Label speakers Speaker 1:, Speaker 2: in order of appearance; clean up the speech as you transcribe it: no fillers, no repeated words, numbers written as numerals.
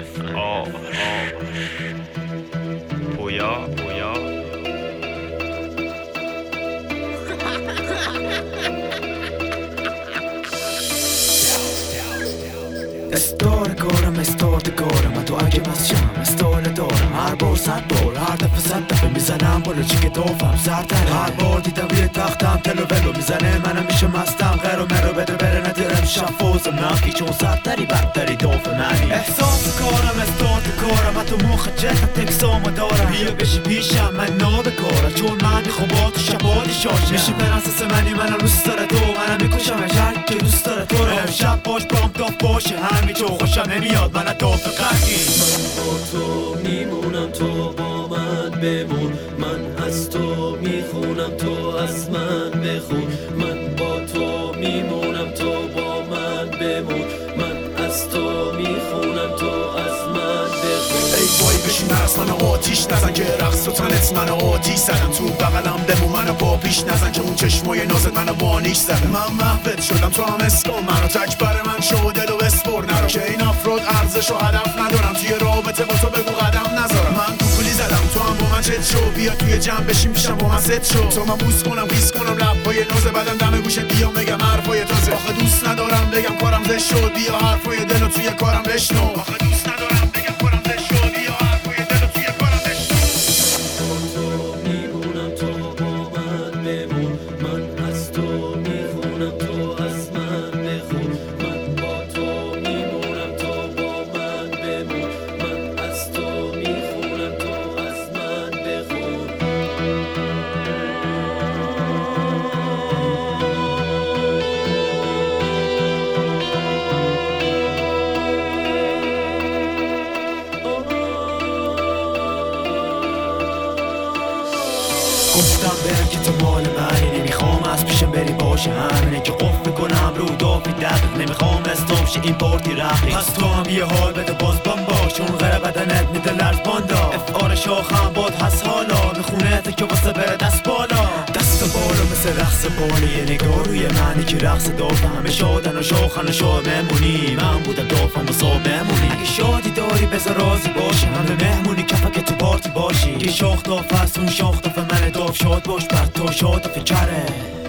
Speaker 1: FA Boja
Speaker 2: استاره کارم استارت کارم تو اگه مسشم استاره دارم هر بار 100 بار هر دفعه 100 دفعه میزنم بالا چی که توفم زرتره هر بار دیدم روی تختم تلو ولو میزنه منم میشه مستم غیر و مرو بده بره ندارم شفاز منفی چون سرتری بدتری دوف منی احساس کارم استارت کارم تو مخ جهت تکسامو دارم بیا بشی پیشم من نابکارم چون من میخوام با تو شبادی شاشم میشی پرنسس منی منم دوست داره تو منم میکشم هر که دوست داره تو رو امشب باش بام داف باشه همین تو خوشم نمیاد من داف قدی
Speaker 3: من با تو میمونم تو با من بمون من از تو میخونم تو از من بخون من با تو میمونم تو با من بمون من از تو میخونم تو از من بخون
Speaker 4: ای وای بشین از من آتیش نزن که رقص و تنت من آتیش زدم تو بغلم بمون منو با پیش نزن که اون چشمای نازت منو بانیش زدم من محبت شدم تو هم اسکن منو تکبر من شو دل و بسپر نرو که این افراد ارزش و هدف ندارم توی رابطه با تو بگو قدم نذارم من کوکولی زدم تو هم با من چت شو بیا توی جمع بشین پیشم با من ست شو تو من بوس کنم قیس کنم لبای نازه بدم دم گوشت بیام بگم حرفای تازه آخه دوست ندارم بگم کارم زشت شد بیا حرفای دلو توی کارم بشنو آخه دوست ندارم بگم کارم زشت شد بیا حرفای دلو توی کارم بشنو
Speaker 3: تو میمونم تو با من بمون من از تو میخونم تو از من بخون من با تو میمونم تو با من بمون من از تو میخونم تو از من بخون
Speaker 2: گفتم برم که تو مال منی نمیخوام از پیشم بری باشه همینه که قفل کنم رو دافی دقیق نمیخوام استام شه این پارتی رقیق پس تو هم یه حال بده باز بام باش چون غیر بدنت میده لرز باندا افعال شاخم باد هست حالا میخونه که واسه بره دست بالا دست بالا مثل رقص بالا یه نگاه روی منی که رقص دافه همه شادن و شاخن و شاه مهمونی من بودم دافم و سا بمونی اگه شادی داری بذار راضی باشی همه مهمونی کفه که تو پارتی باشی که شاخ دافه است اون شاخ دافه من داف شاد باش بر تو شاد و فکره